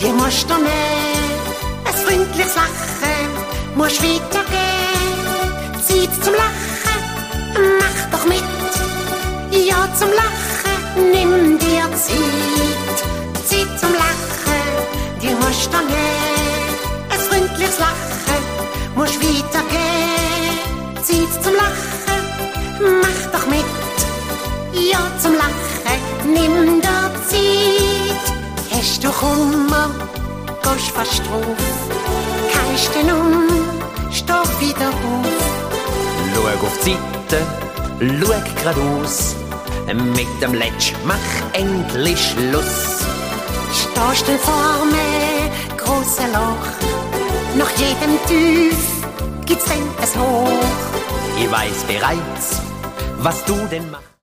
die musst du nehmen. Ein freundliches Lachen musst weitergehen. Zeit zum Lachen, mach doch mit. Ja, zum Lachen, nimm dir Zeit. Zeit zum Lachen, die musst du nehmen. Ein freundliches Lachen musst weitergehen. Zeit zum Lachen, mach doch mit. Ja, zum Lachen, nimm dir Zeit. Hast du Kummer, gehst fast drauf. Kehrst du steh wieder auf. Schau auf die Seite, schau geradeaus. Mit dem Letsch mach endlich Schluss. Stehst du vor mir, grosse Loch. Nach jedem Tief gibt's dann ein Hoch. Ich weiß bereits, was du denn machst.